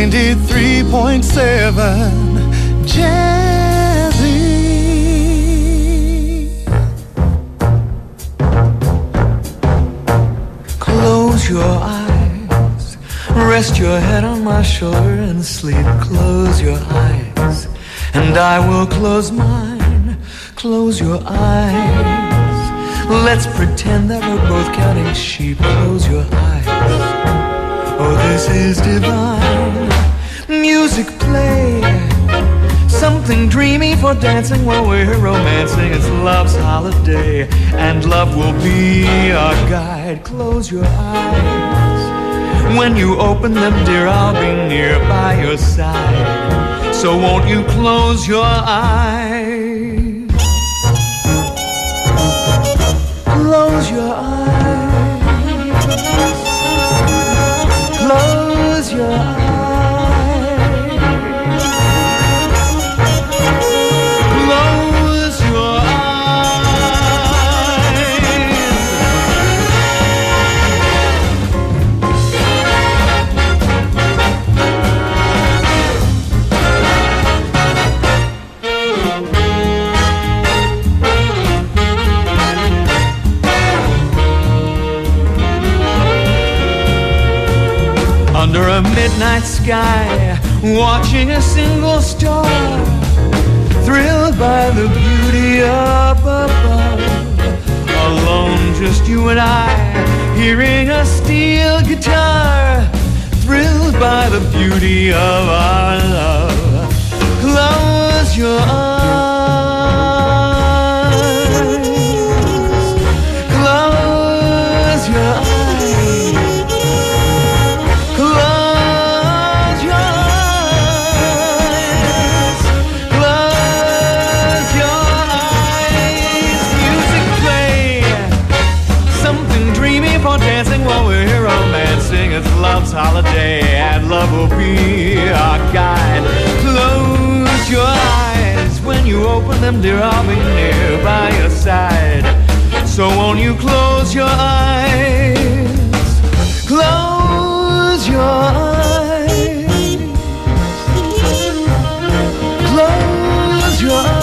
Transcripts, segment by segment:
93.7 Jazzy. Close your eyes, rest your head on my shoulder and sleep. Close your eyes, and I will close mine. Close your eyes, let's pretend that we're both counting sheep. Close your eyes, oh this is divine. Music play, something dreamy for dancing while we're romancing. It's love's holiday, and love will be our guide. Close your eyes, when you open them, dear, I'll be near by your side. So won't you close your eyes? Close your eyes, close your eyes. Under a midnight sky, watching a single star, thrilled by the beauty up above. Alone, just you and I, hearing a steel guitar, thrilled by the beauty of our love. Close your eyes, close your eyes. It's love's holiday, and love will be our guide. Close your eyes, when you open them, dear, I'll be near by your side. So won't you close your eyes? Close your eyes, close your eyes.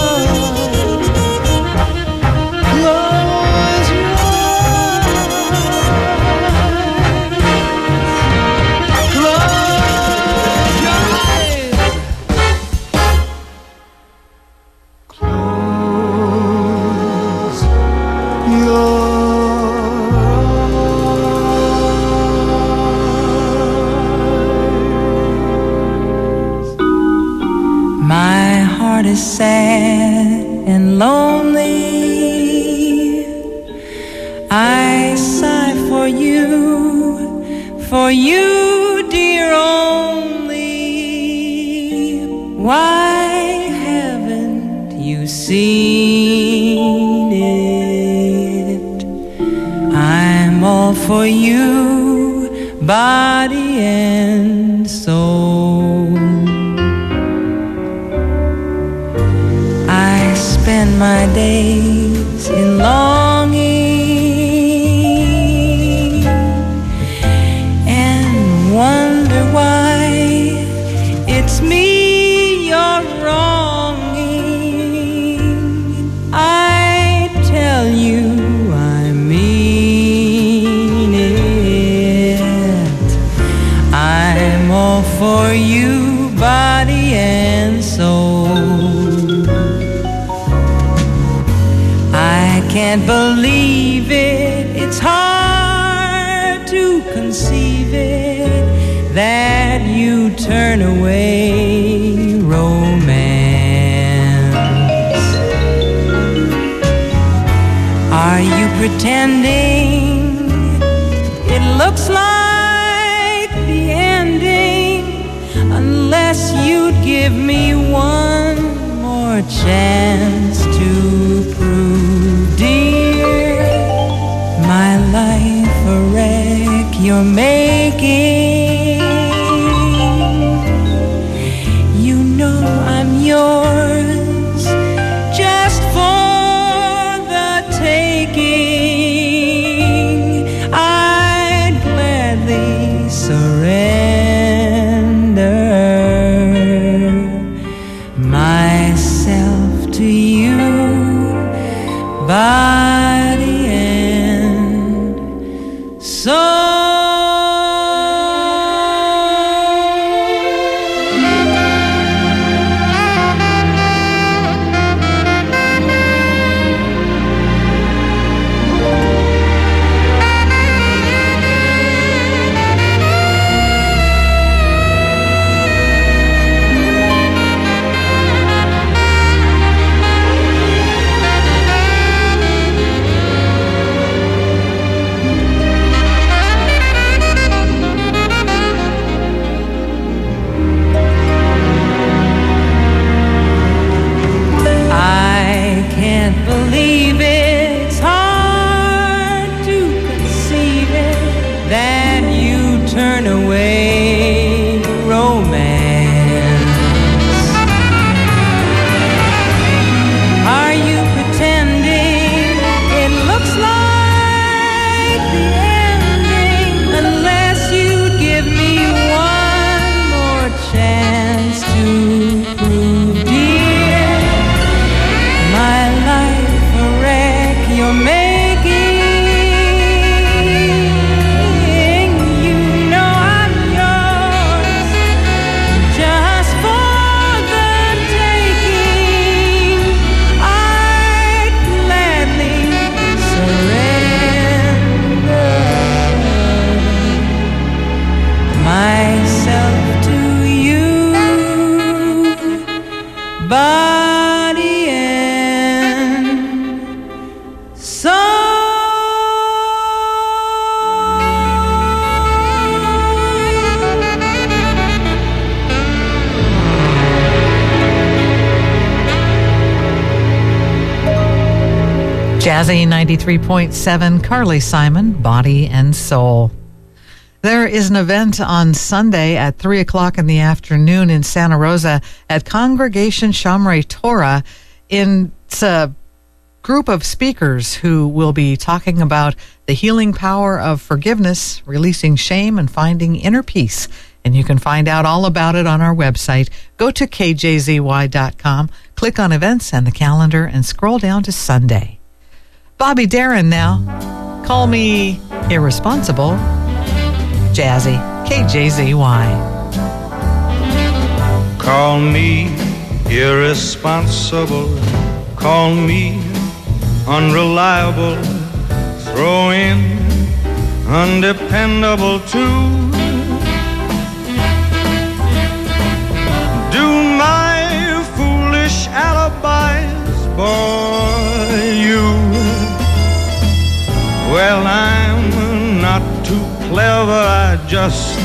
Sad and lonely, I sigh for you, dear, only. Why haven't you seen it? I'm all for you, body and soul. Spend my days in longing and wonder why it's me you're wronging. I tell you I mean it. I'm all for you, body and soul. Can't believe it, it's hard to conceive it, that you turn away romance. Are you pretending it looks like the ending, unless you'd give me one more chance to prove, dear, my life a wreck you're making. You know I'm yours just for the taking. I'd gladly surrender. Jazzy 93.7, Carly Simon, Body and Soul. There is an event on Sunday at 3 o'clock in the afternoon in Santa Rosa at Congregation Shamrei Torah. It's a group of speakers who will be talking about the healing power of forgiveness, releasing shame, and finding inner peace. And you can find out all about it on our website. Go to kjzy.com, click on events and the calendar, and scroll down to Sunday. Bobby Darin now. Call me irresponsible. Jazzy, KJZY. Call me irresponsible. Call me unreliable. Throw in undependable too. Do my foolish alibis bore you? Well, I'm not too clever, I just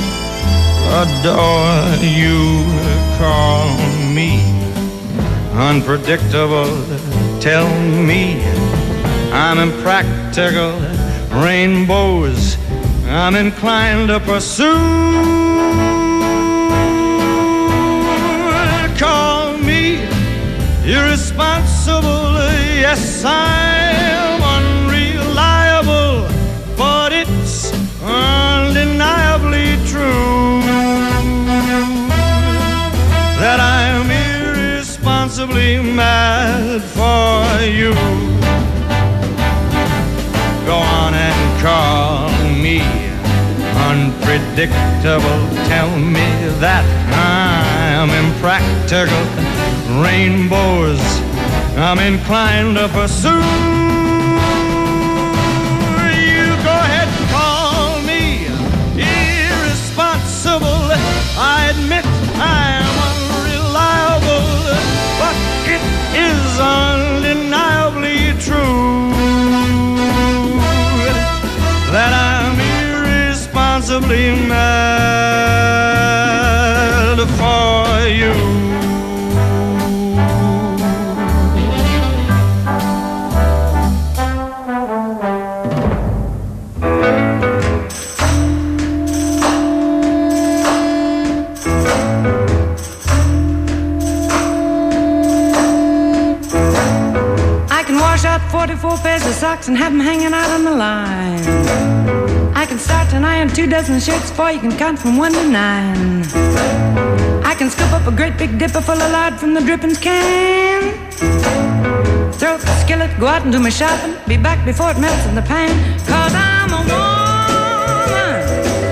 adore you. Call me unpredictable, tell me I'm impractical. Rainbows I'm inclined to pursue. Call me irresponsible, yes, I'm unreliable, but it's undeniably true that I'm irresponsibly mad for you. Go on and call me unpredictable. Tell me that I'm impractical. Rainbows I'm inclined to pursue. You go ahead and call me irresponsible. I admit I'm unreliable, but it is undeniably true that I'm irresponsibly mad for you. I can wash out 44 pairs of socks and have them hanging out on the line. I can start and iron 2 dozen shirts before you can count from 1 to 9. I can scoop up a great big dipper full of lard from the drippings can. Throw up the skillet, go out and do my shopping, be back before it melts in the pan. 'Cause I'm a woman,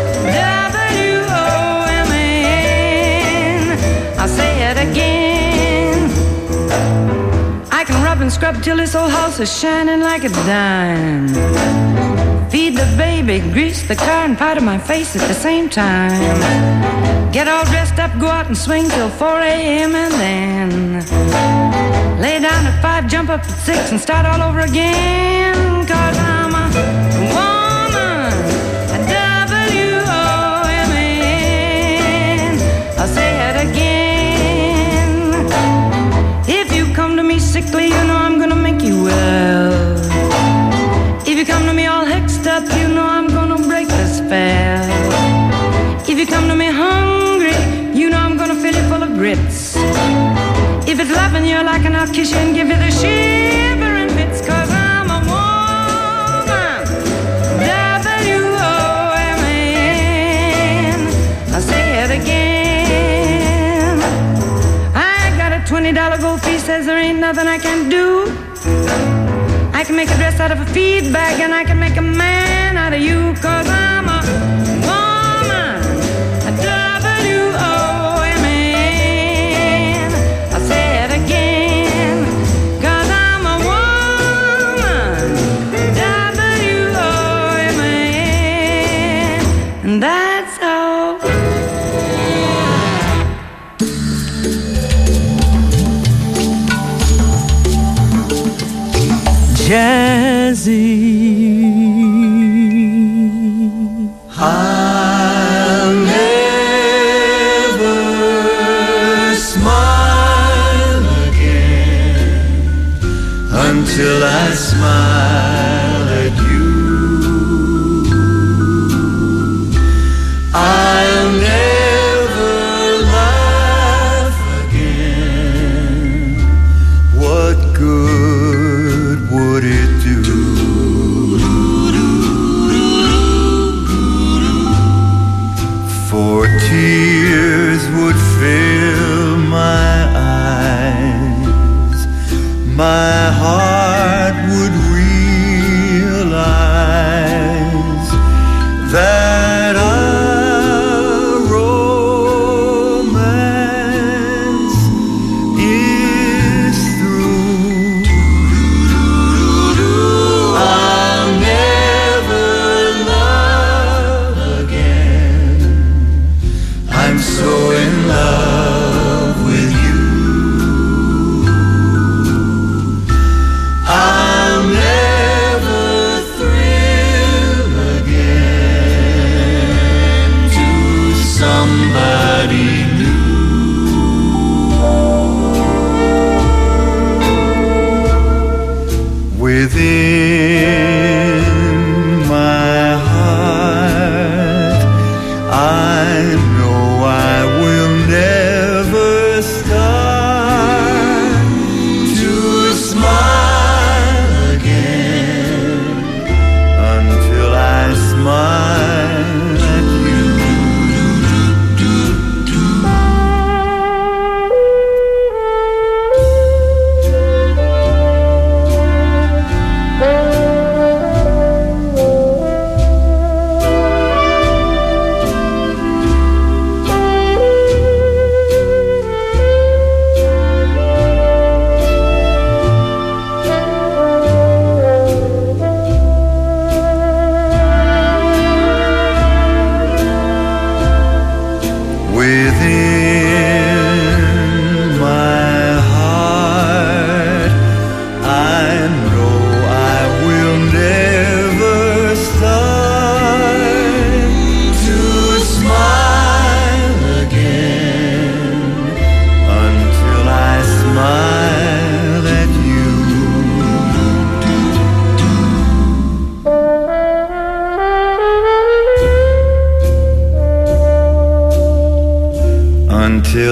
W-O-M-A-N. I'll say it again. I can rub and scrub till this old house is shining like a dime. Feed the baby, grease the car, and powder my face at the same time. Get all dressed up, go out and swing till 4 a.m. and then lay down at 5, jump up at 6, and start all over again. 'Cause I'm a woman, a W-O-M-A-N. I'll say it again. If you come to me sickly, you know I'm gonna make you well. If you come to me all hexed up, you know I'm gonna break the spell. If you come to me hungry, you know I'm gonna fill you full of grits. If it's loving you like, and I'll kiss you and give you the shivering bits. 'Cause I'm a woman, W-O-M-A-N. I'll say it again. I got a $20 gold piece, says there ain't nothing I can do. I can make a dress out of a feed bag, and I can make a man out of you. 'Cause I'm a woman, a W-O-M-A-N. I'll say it again. 'Cause I'm a woman, W-O-M-A-N. And that's all. Jazzy. I'll never smile again until I smile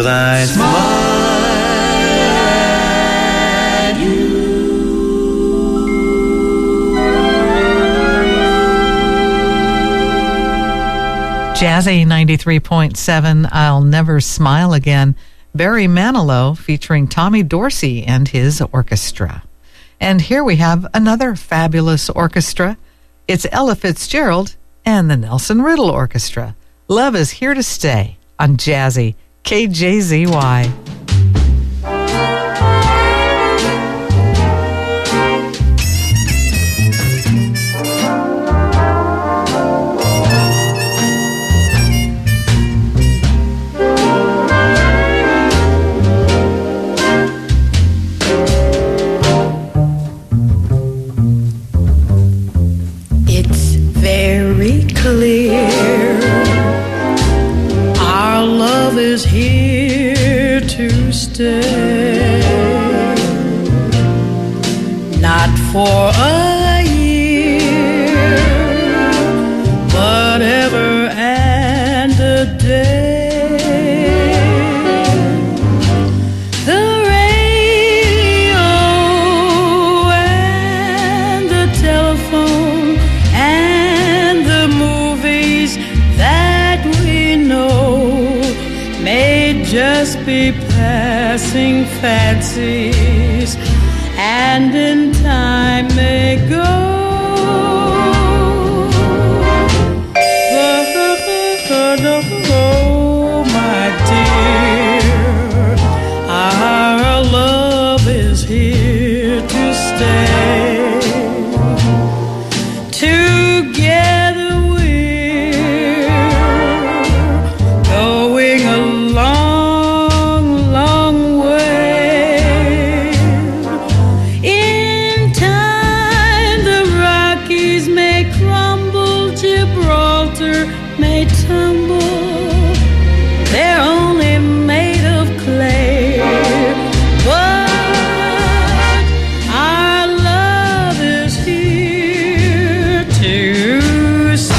'cause I smile at you. Jazzy 93.7, I'll Never Smile Again. Barry Manilow featuring Tommy Dorsey and his orchestra. And here we have another fabulous orchestra. It's Ella Fitzgerald and the Nelson Riddle Orchestra. Love is Here to Stay on Jazzy, KJZY. Clear, our love is here to stay, not for a year, but ever and a day. The radio and the telephone and the movies that we know may just be passing fancies, and in time may go. Oh, my dear, our love is here to stay. Together we're going a long, long way. In time the Rockies may crumble, Gibraltar may tumble. They're only made of clay, but our love is here to stay.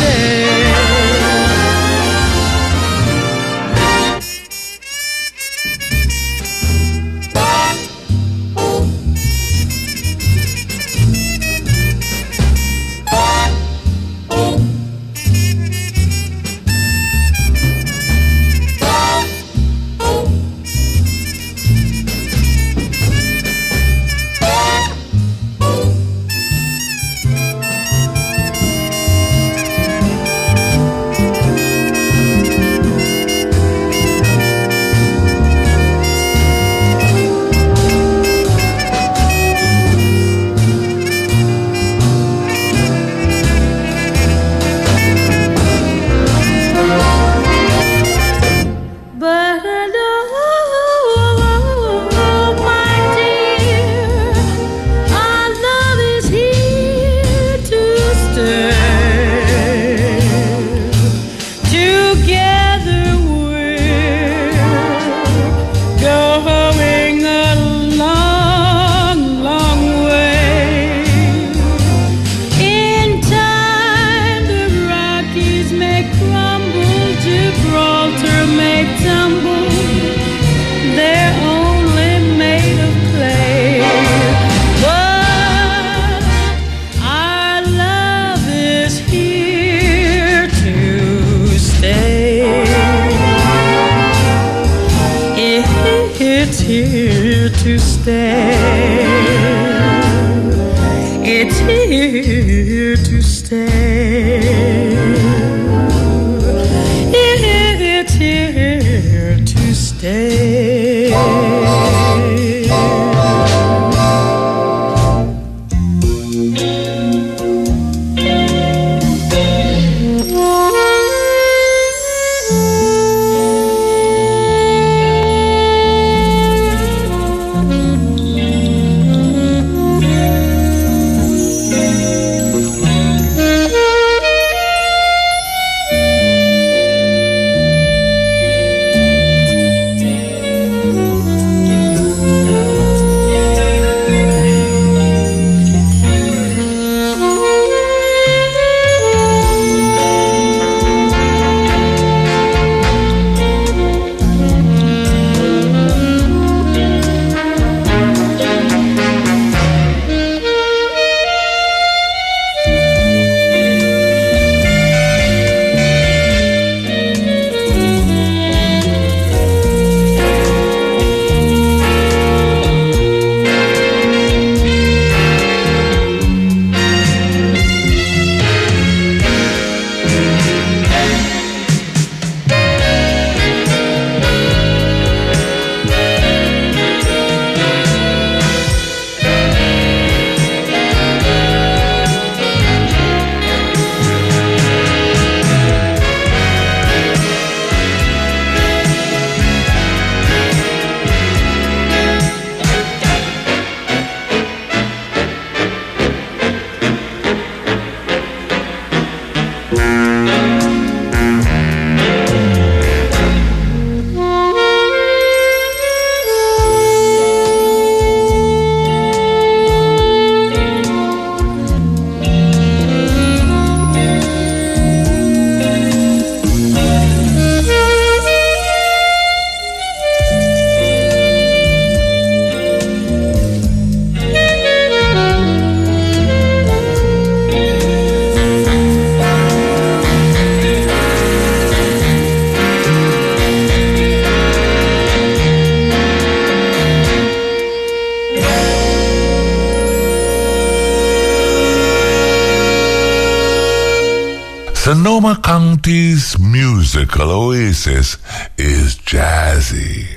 Sonoma County's musical oasis is Jazzy.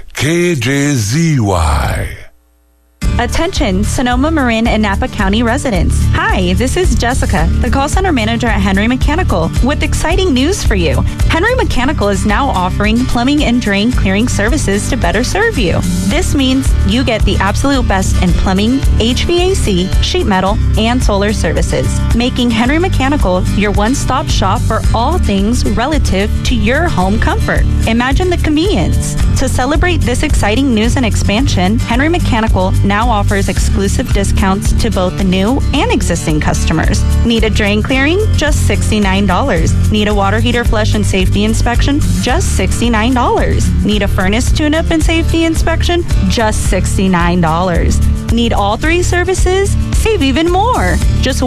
KJZY. Attention, Sonoma, Marin, and Napa County residents. Hi, this is Jessica, the call center manager at Henry Mechanical, with exciting news for you. Henry Mechanical is now offering plumbing and drain clearing services to better serve you. This means you get the absolute best in plumbing, HVAC, sheet metal, and solar services, making Henry Mechanical your one-stop shop for all things relative to your home comfort. Imagine the convenience. To celebrate this exciting news and expansion, Henry Mechanical now offers exclusive discounts to both the new and existing customers. Need a drain clearing? Just $69. Need a water heater flush and safety inspection? Just $69. Need a furnace tune-up and safety inspection? Just $69. Need all three services? Save even more. Just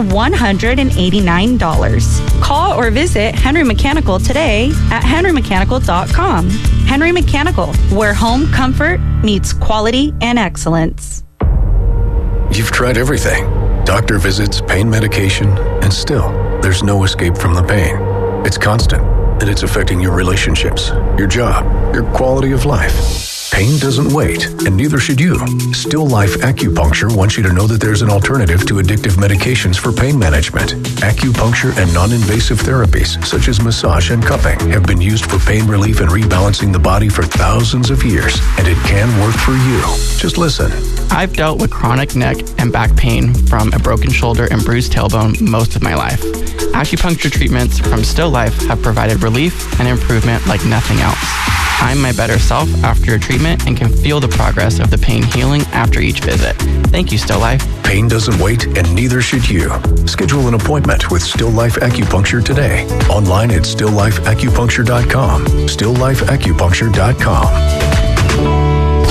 $189. Call or visit Henry Mechanical today at henrymechanical.com. Henry Mechanical, where home comfort meets quality and excellence. You've tried everything. Doctor visits, pain medication, and still, there's no escape from the pain. It's constant, and it's affecting your relationships, your job, your quality of life. Pain doesn't wait, and neither should you. Still Life Acupuncture wants you to know that there's an alternative to addictive medications for pain management. Acupuncture and non-invasive therapies, such as massage and cupping, have been used for pain relief and rebalancing the body for thousands of years, and it can work for you. Just listen. I've dealt with chronic neck and back pain from a broken shoulder and bruised tailbone most of my life. Acupuncture treatments from Still Life have provided relief and improvement like nothing else. I'm my better self after a treatment and can feel the progress of the pain healing after each visit. Thank you, Still Life. Pain doesn't wait, and neither should you. Schedule an appointment with Still Life Acupuncture today. Online at stilllifeacupuncture.com. stilllifeacupuncture.com.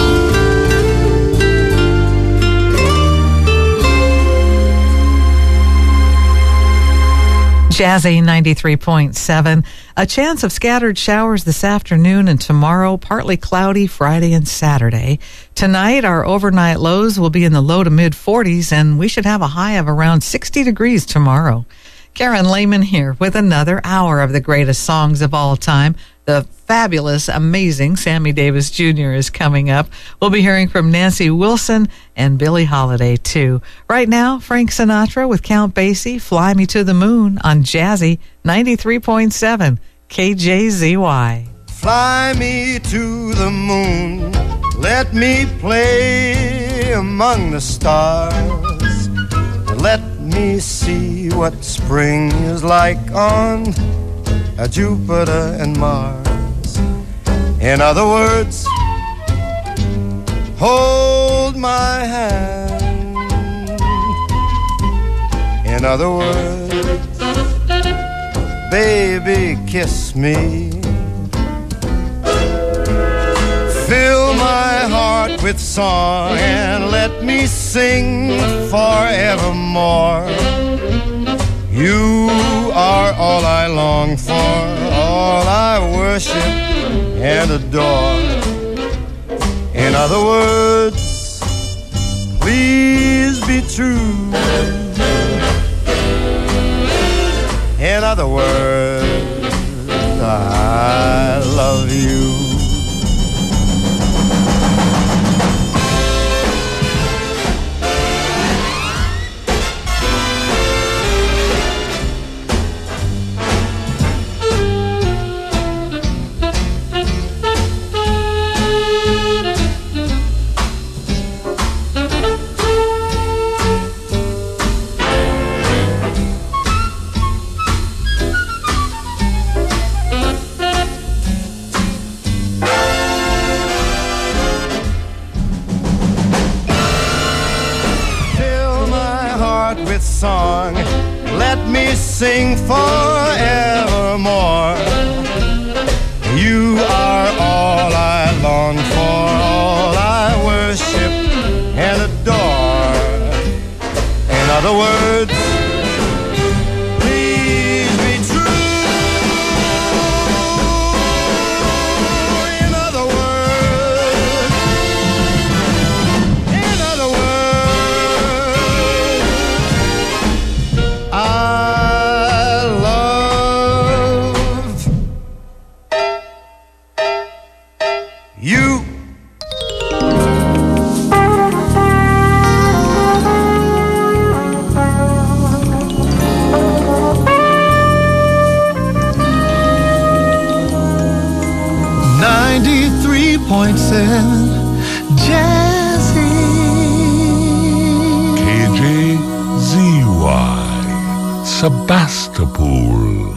Jazzy 93.7. A chance of scattered showers this afternoon and tomorrow, partly cloudy Friday and Saturday. Tonight, our overnight lows will be in the low to mid 40s, and we should have a high of around 60 degrees tomorrow. Karen Lehman here with another hour of the greatest songs of all time. The fabulous, amazing Sammy Davis Jr. is coming up. We'll be hearing from Nancy Wilson and Billie Holiday, too. Right now, Frank Sinatra with Count Basie, Fly Me to the Moon on Jazzy 93.7 KJZY. Fly me to the moon, let me play among the stars. Let me see what spring is like on Jupiter and Mars. In other words, hold my hand. In other words, baby, kiss me. Fill my heart with song and let me sing forevermore. You are all I long for, all I worship and adore. In other words, please be true. In other words, I love you. sing forevermore. You are all I long for, all I worship and adore. In other words, please be true. In other words, I love you. Jazzy. KJZY, Sebastopol.